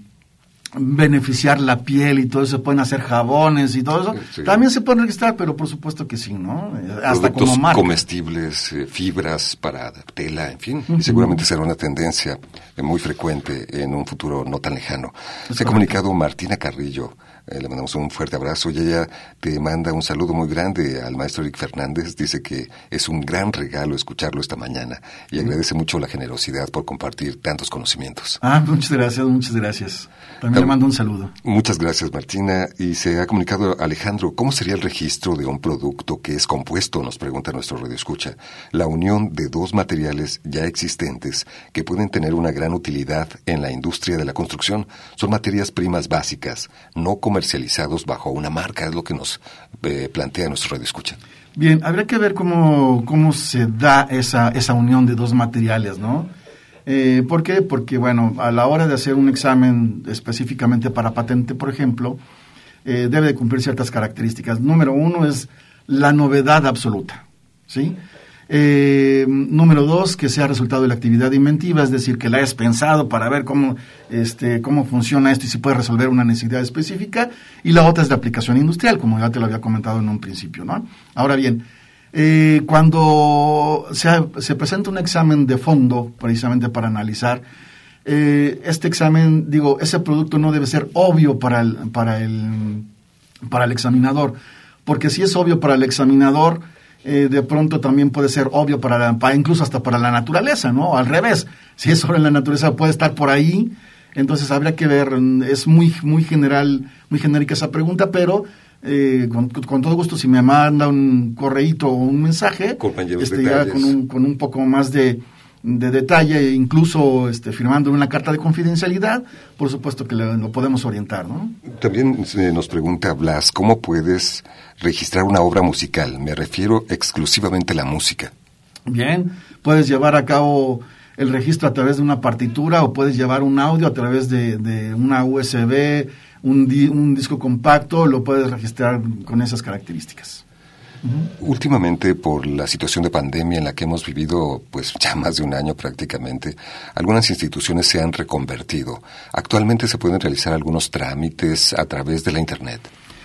beneficiar la piel y todo eso, pueden hacer jabones y todo eso, sí. También se pueden registrar, pero por supuesto que sí, ¿no? Hasta productos como marca. Comestibles, eh, fibras para tela, en fin, uh-huh. Y seguramente será una tendencia eh, muy frecuente en un futuro no tan lejano. Es Se ha comunicado Martina Carrillo, eh, le mandamos un fuerte abrazo y ella te manda un saludo muy grande al maestro Eric Fernández, dice que es un gran regalo escucharlo esta mañana y uh-huh. agradece mucho la generosidad por compartir tantos conocimientos. Ah, muchas gracias, muchas gracias. También le mando un saludo. Muchas gracias, Martina. Y se ha comunicado Alejandro, ¿cómo sería el registro de un producto que es compuesto? Nos pregunta nuestro radioescucha. La unión de dos materiales ya existentes que pueden tener una gran utilidad en la industria de la construcción. Son materias primas básicas, no comercializados bajo una marca, es lo que nos eh, plantea nuestro radioescucha. Bien, habría que ver cómo, cómo se da esa, esa unión de dos materiales, ¿no? Eh, ¿Por qué? Porque, bueno, a la hora de hacer un examen específicamente para patente, por ejemplo, eh, debe de cumplir ciertas características. Número uno es la novedad absoluta, ¿sí? Eh, número dos, que sea resultado de la actividad inventiva, es decir, que la hayas pensado para ver cómo, este, cómo funciona esto y si puede resolver una necesidad específica. Y la otra es la aplicación industrial, como ya te lo había comentado en un principio, ¿no? Ahora bien, Eh, cuando se, se presenta un examen de fondo, precisamente para analizar, eh, este examen, digo, ese producto no debe ser obvio para el, para el, para el examinador, porque si es obvio para el examinador, eh, de pronto también puede ser obvio para, la, para incluso hasta para la naturaleza, ¿no? Al revés, si es sobre la naturaleza puede estar por ahí, entonces habría que ver, es muy, muy general, muy genérica esa pregunta, pero Eh, con, con todo gusto, si me manda un correíto o un mensaje, este, ya con un, con un poco más de, de detalle, incluso este, firmando una carta de confidencialidad, por supuesto que le, lo podemos orientar, ¿no? También eh, nos pregunta Blas, ¿cómo puedes registrar una obra musical? Me refiero exclusivamente a la música. Bien, puedes llevar a cabo el registro a través de una partitura o puedes llevar un audio a través de, de una U S B, Un, di, un disco compacto, lo puedes registrar con esas características. Uh-huh. Últimamente, por la situación de pandemia en la que hemos vivido pues ya más de un año prácticamente, algunas instituciones se han reconvertido. Actualmente se pueden realizar algunos trámites a través de la Internet.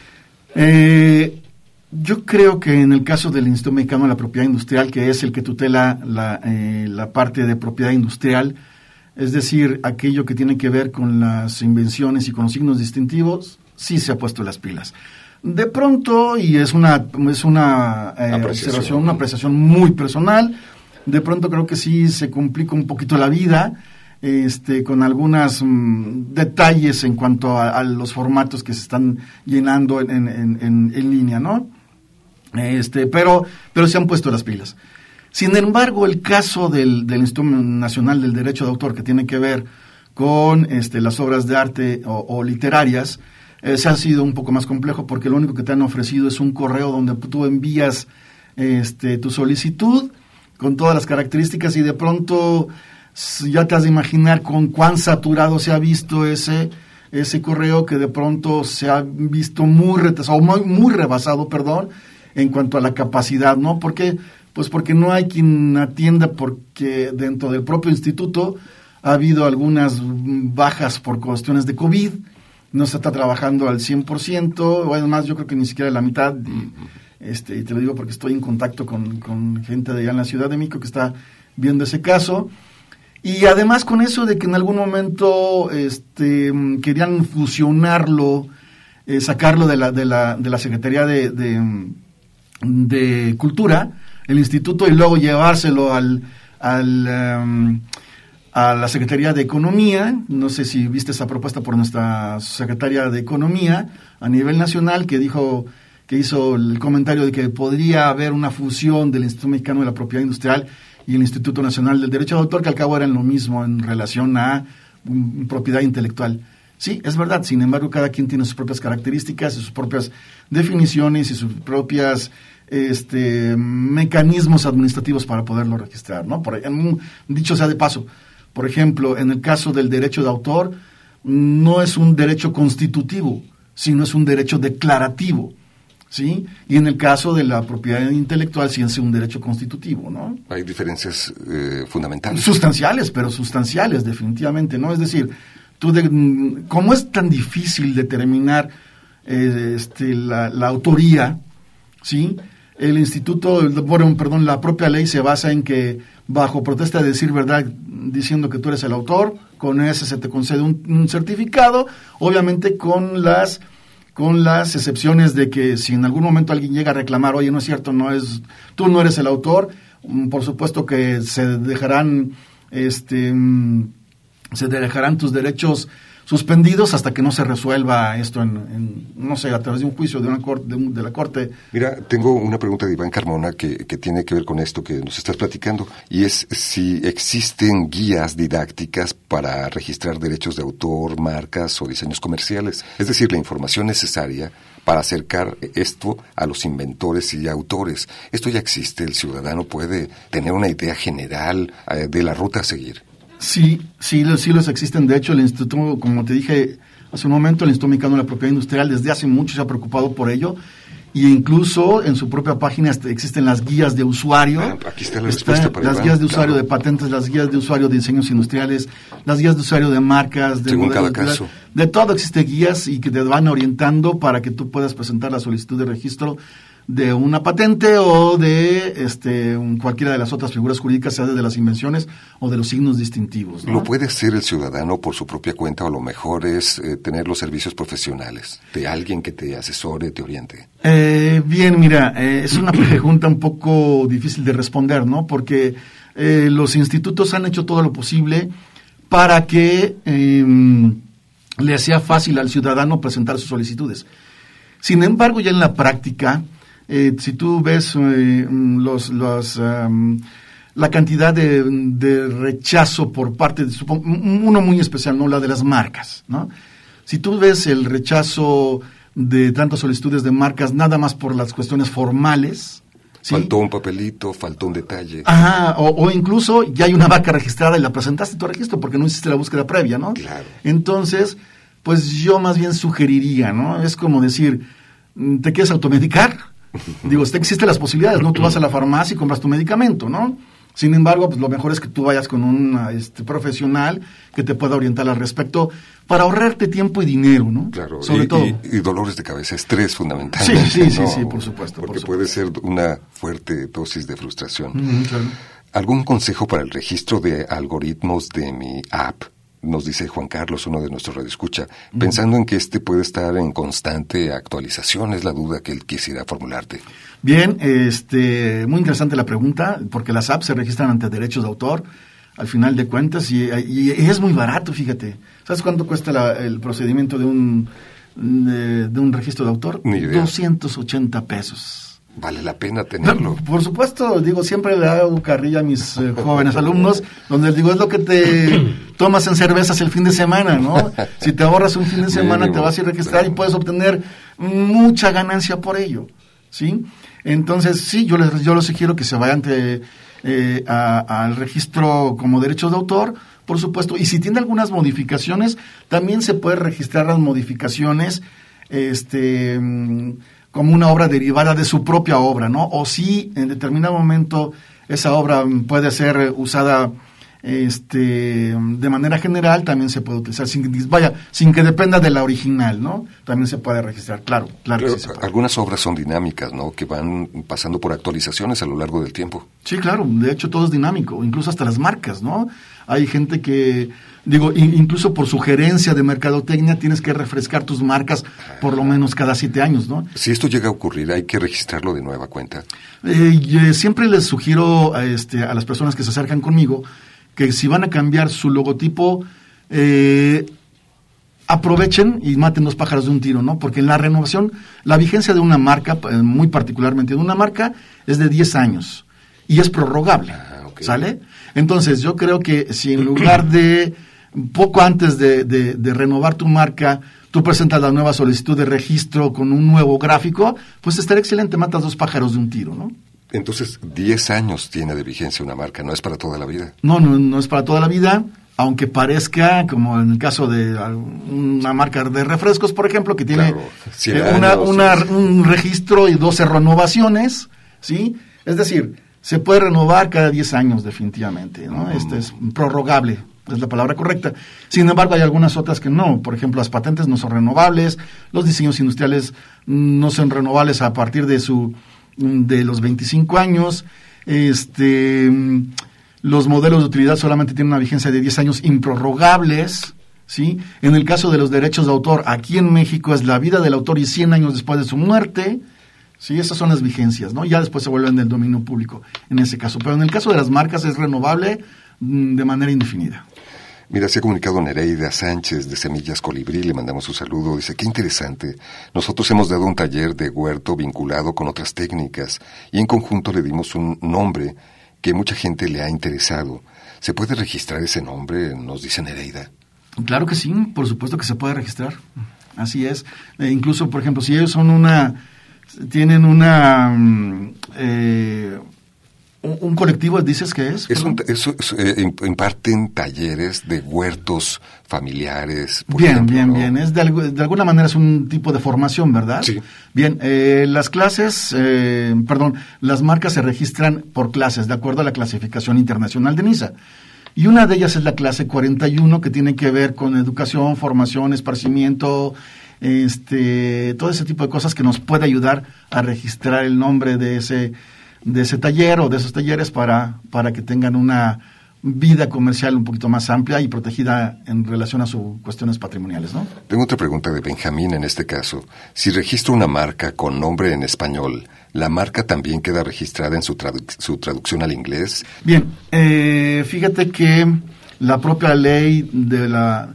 Eh, yo creo que en el caso del Instituto Mexicano de la Propiedad Industrial, que es el que tutela la, eh, la parte de propiedad industrial, es decir, aquello que tiene que ver con las invenciones y con los signos distintivos, sí se ha puesto las pilas. De pronto, y es una, es una eh, observación, una apreciación muy personal, de pronto creo que sí se complica un poquito la vida, este, con algunos mm, detalles en cuanto a, a los formatos que se están llenando en, en, en, en línea, ¿no? Este, pero, pero se han puesto las pilas. Sin embargo, el caso del, del Instituto Nacional del Derecho de Autor, que tiene que ver con este, las obras de arte o, o literarias, eh, se ha sido un poco más complejo, porque lo único que te han ofrecido es un correo donde tú envías este, tu solicitud con todas las características, y de pronto ya te has de imaginar con cuán saturado se ha visto ese, ese correo, que de pronto se ha visto muy retrasado, muy, muy rebasado, perdón, en cuanto a la capacidad, ¿no? ¿Por qué? Pues porque no hay quien atienda, porque dentro del propio instituto ha habido algunas bajas por cuestiones de COVID, no se está trabajando al cien por ciento, o además yo creo que ni siquiera la mitad, y, este, y te lo digo porque estoy en contacto con, con gente de allá en la Ciudad de México que está viendo ese caso, y además con eso de que en algún momento este, querían fusionarlo, eh, sacarlo de la, de la, de la Secretaría de, de, de Cultura, el instituto, y luego llevárselo al, al um, a la Secretaría de Economía. No sé si viste esa propuesta por nuestra Secretaria de Economía a nivel nacional, que dijo, que hizo el comentario de que podría haber una fusión del Instituto Mexicano de la Propiedad Industrial y el Instituto Nacional del Derecho de Autor, que al cabo eran lo mismo en relación a um, propiedad intelectual. Sí, es verdad, sin embargo, cada quien tiene sus propias características y sus propias definiciones y sus propias este mecanismos administrativos para poderlo registrar, ¿no? Por, en, dicho sea de paso, por ejemplo, en el caso del derecho de autor, no es un derecho constitutivo, sino es un derecho declarativo, ¿sí? Y en el caso de la propiedad intelectual, sí es un derecho constitutivo, ¿no? Hay diferencias eh, fundamentales. Sustanciales, pero sustanciales, definitivamente, ¿no? Es decir, tú de, como es tan difícil determinar eh, este, la, la autoría, ¿sí? El instituto, bueno, perdón, la propia ley se basa en que bajo protesta de decir verdad, diciendo que tú eres el autor, con ese se te concede un, un certificado, obviamente con las con las excepciones de que si en algún momento alguien llega a reclamar, oye, no es cierto, no es, tú no eres el autor, por supuesto que se dejarán este se dejarán tus derechos suspendidos hasta que no se resuelva esto en, en no sé, a través de un juicio de una corte, de, un, de la corte. Mira, tengo una pregunta de Iván Carmona que, que tiene que ver con esto que nos estás platicando, y es si existen guías didácticas para registrar derechos de autor, marcas o diseños comerciales, es decir, la información necesaria para acercar esto a los inventores y autores. ¿Esto ya existe? ¿El ciudadano puede tener una idea general eh, de la ruta a seguir? Sí, sí, sí los existen. De hecho, el instituto, como te dije hace un momento, el Instituto Mexicano de la Propiedad Industrial desde hace mucho se ha preocupado por ello, y incluso en su propia página existen las guías de usuario. Ah, aquí está la respuesta para las Iván, guías de usuario claro. de patentes, las guías de usuario de diseños industriales, las guías de usuario de marcas, de según modelos, cada caso. De, de todo existe guías y que te van orientando para que tú puedas presentar la solicitud de registro de una patente o de este un, cualquiera de las otras figuras jurídicas, sea de las invenciones o de los signos distintivos, ¿no? ¿Lo puede hacer el ciudadano por su propia cuenta, o lo mejor es eh, tener los servicios profesionales de alguien que te asesore, te oriente? Eh, bien, mira, eh, es una pregunta un poco difícil de responder, ¿no? Porque eh, los institutos han hecho todo lo posible para que eh, le sea fácil al ciudadano presentar sus solicitudes. Sin embargo, ya en la práctica, Eh, si tú ves eh, los, los, um, la cantidad de, de rechazo por parte de, supongo, uno muy especial, ¿no? La de las marcas, ¿no? Si tú ves el rechazo de tantas solicitudes de marcas nada más por las cuestiones formales, ¿sí? Faltó un papelito, faltó un detalle. Ajá, o, o incluso ya hay una marca registrada y la presentaste tu registro porque no hiciste la búsqueda previa, ¿no? Claro. Entonces, pues yo más bien sugeriría, ¿no? Es como decir, ¿te quieres automedicar? Digo, existen las posibilidades, ¿no? Tú vas a la farmacia y compras tu medicamento, ¿no? Sin embargo, pues lo mejor es que tú vayas con un este, profesional que te pueda orientar al respecto para ahorrarte tiempo y dinero, ¿no? Claro, sobre y, todo. Y, y dolores de cabeza, estrés fundamentalmente. Sí, sí, ¿no? sí, sí, por supuesto. Porque por puede supuesto. ser una fuerte dosis de frustración. Mm, claro. ¿Algún consejo para el registro de algoritmos de mi app nos dice Juan Carlos, uno de nuestros radioescucha, uh-huh. pensando en que este puede estar en constante actualización, es la duda que él quisiera formularte. Bien, este, muy interesante la pregunta, porque las apps se registran ante derechos de autor, al final de cuentas, y, y, y es muy barato, fíjate. ¿Sabes cuánto cuesta la, el procedimiento de un, de, de un registro de autor? Ni idea. doscientos ochenta pesos. Vale la pena tenerlo. No, por supuesto, digo, siempre le hago carrilla a mis eh, jóvenes alumnos, donde les digo, es lo que te tomas en cervezas el fin de semana, ¿no? Si te ahorras un fin de semana, te vas a ir a registrar claro. y puedes obtener mucha ganancia por ello, ¿sí? Entonces, sí, yo les, yo les sugiero que se vayan te, eh, a, al registro como derechos de autor, por supuesto, y si tiene algunas modificaciones, también se puede registrar las modificaciones, este... como una obra derivada de su propia obra, ¿no? O si en determinado momento esa obra puede ser usada este, de manera general, también se puede utilizar, sin, vaya, sin que dependa de la original, ¿no? También se puede registrar, claro, claro. Pero que sí se puede. Algunas obras son dinámicas, ¿no? Que van pasando por actualizaciones a lo largo del tiempo. Sí, claro, de hecho todo es dinámico, incluso hasta las marcas, ¿no? Hay gente que, digo, incluso por sugerencia de mercadotecnia tienes que refrescar tus marcas por lo menos cada siete años, ¿no? Si esto llega a ocurrir, ¿hay que registrarlo de nueva cuenta? Eh, eh, siempre les sugiero a, este, a las personas que se acercan conmigo que si van a cambiar su logotipo, eh, aprovechen y maten dos pájaros de un tiro, ¿no? Porque en la renovación, la vigencia de una marca, muy particularmente de una marca, es de diez años y es prorrogable, ah, okay. ¿Sale? Entonces, yo creo que si en lugar de, poco antes de, de, de renovar tu marca, tú presentas la nueva solicitud de registro con un nuevo gráfico, pues estaría excelente, matas dos pájaros de un tiro, ¿no? Entonces, diez años tiene de vigencia una marca, ¿no es para toda la vida? No, no, no es para toda la vida, aunque parezca, como en el caso de una marca de refrescos, por ejemplo, que tiene claro, eh, una, una, un registro y doce renovaciones, ¿sí? Es decir, se puede renovar cada diez años definitivamente, ¿no? Mm. Este es prorrogable, es la palabra correcta. Sin embargo, hay algunas otras que no. Por ejemplo, las patentes no son renovables, los diseños industriales no son renovables a partir de su de los veinticinco años, este los modelos de utilidad solamente tienen una vigencia de diez años improrrogables, ¿sí? En el caso de los derechos de autor, aquí en México es la vida del autor y cien años después de su muerte. Sí, esas son las vigencias, ¿no? Ya después se vuelven del dominio público en ese caso. Pero en el caso de las marcas es renovable mmm, de manera indefinida. Mira, se ha comunicado Nereida Sánchez de Semillas Colibrí, le mandamos un saludo. Dice, qué interesante. Nosotros hemos dado un taller de huerto vinculado con otras técnicas y en conjunto le dimos un nombre que mucha gente le ha interesado. ¿Se puede registrar ese nombre? Nos dice Nereida. Claro que sí, por supuesto que se puede registrar. Así es. Eh, incluso, por ejemplo, si ellos son una... tienen una eh, un, un colectivo, dices que es, es, un, es, es eh, imparten talleres de huertos familiares, por bien ejemplo, bien ¿no? bien es de, de alguna manera es un tipo de formación, ¿verdad? Sí. Bien, eh, las clases eh, perdón las marcas se registran por clases de acuerdo a la clasificación internacional de NISA. Y una de ellas es la clase cuarenta y uno, que tiene que ver con educación, formación, esparcimiento, este, todo ese tipo de cosas que nos puede ayudar a registrar el nombre de ese, de ese taller o de esos talleres para, para que tengan una vida comercial un poquito más amplia y protegida en relación a sus cuestiones patrimoniales, ¿no? Tengo otra pregunta de Benjamín en este caso. Si registro una marca con nombre en español, ¿la marca también queda registrada en su, tradu- su traducción al inglés? Bien, eh, fíjate que la propia ley de la...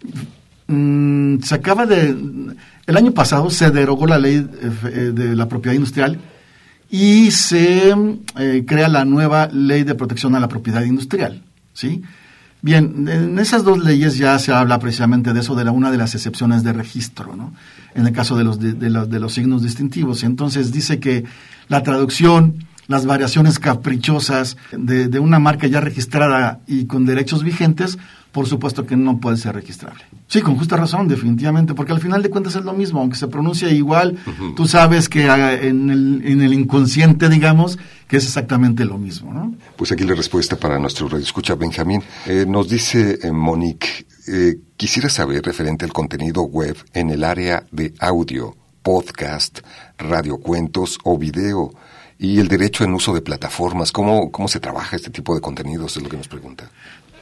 Mmm, se acaba de... El año pasado se derogó la ley de, de la propiedad industrial y se eh, crea la nueva ley de protección a la propiedad industrial, ¿sí? Bien, en esas dos leyes ya se habla precisamente de eso, de la una de las excepciones de registro, ¿no? En el caso de los, de, de los, de los signos distintivos. Entonces dice que la traducción, las variaciones caprichosas de, de una marca ya registrada y con derechos vigentes, por supuesto que no puede ser registrable. Sí, con justa razón, definitivamente, porque al final de cuentas es lo mismo, aunque se pronuncie igual, uh-huh. Tú sabes que en el, en el inconsciente, digamos, que es exactamente lo mismo, ¿no? Pues aquí la respuesta para nuestro radioescucha Benjamín. Eh, nos dice eh, Monique, eh, quisiera saber referente al contenido web en el área de audio, podcast, radiocuentos o video, y el derecho en uso de plataformas. ¿Cómo, cómo se trabaja este tipo de contenidos? Es lo que nos pregunta.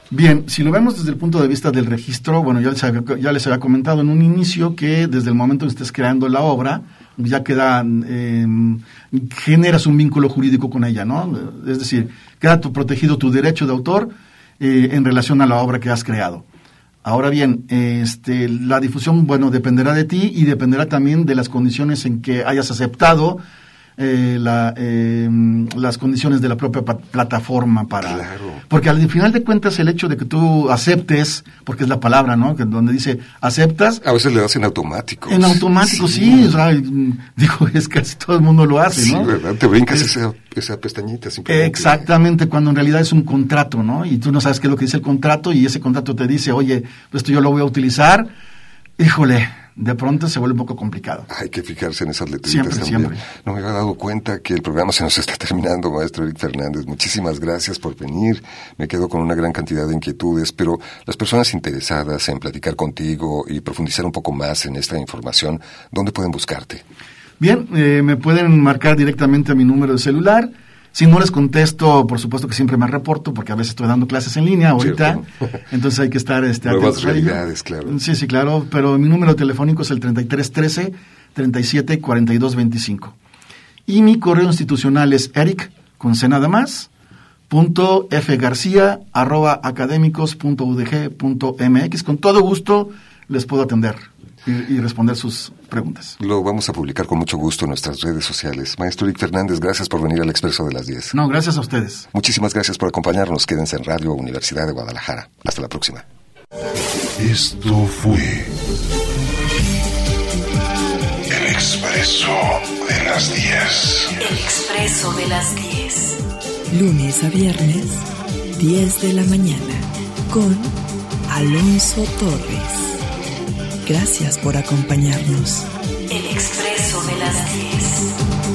Bien, si lo vemos desde el punto de vista del registro, bueno, ya les había, ya les había comentado en un inicio que desde el momento en que estés creando la obra, ya queda, eh, generas un vínculo jurídico con ella, ¿no? Es decir, queda tu, protegido tu derecho de autor eh, en relación a la obra que has creado. Ahora bien, este, la difusión, bueno, dependerá de ti y dependerá también de las condiciones en que hayas aceptado eh, la, eh, las condiciones de la propia pa- plataforma para... Claro. Porque al final de cuentas el hecho de que tú aceptes, porque es la palabra, ¿no? Que donde dice aceptas... A veces le das en automático. En automático, sí. sí o sea, digo, es que casi todo el mundo lo hace, ¿no? Sí, ¿verdad? Te brincas es, esa, esa pestañita simplemente. Exactamente, cuando en realidad es un contrato, ¿no? Y tú no sabes qué es lo que dice el contrato y ese contrato te dice, oye, esto yo lo voy a utilizar. Híjole, de pronto se vuelve un poco complicado. Hay que fijarse en esas letritas siempre, también. Siempre. No me había dado cuenta que el programa se nos está terminando, maestro Eric Fernández. Muchísimas gracias por venir. Me quedo con una gran cantidad de inquietudes, pero las personas interesadas en platicar contigo y profundizar un poco más en esta información, ¿dónde pueden buscarte? Bien, eh, me pueden marcar directamente a mi número de celular. Si no les contesto, por supuesto que siempre me reporto, porque a veces estoy dando clases en línea ahorita, Cierto. Entonces hay que estar este, nuevas realidades, claro. Sí, sí, claro, pero mi número telefónico es el treinta y tres trece, treinta y siete, cuarenta y dos veinticinco. Y mi correo institucional es eric, con C nada más, punto fgarcia, arroba académicos punto udg punto mx. Con todo gusto les puedo atender y, y responder sus preguntas. Lo vamos a publicar con mucho gusto en nuestras redes sociales. Maestro Eric Fernández, gracias por venir al Expreso de las diez. No, gracias a ustedes. Muchísimas gracias por acompañarnos. Quédense en Radio Universidad de Guadalajara. Hasta la próxima. Esto fue El Expreso de las diez. El Expreso de las diez. Lunes a viernes, diez de la mañana, con Alonso Torres. Gracias por acompañarnos. El Expreso de las diez.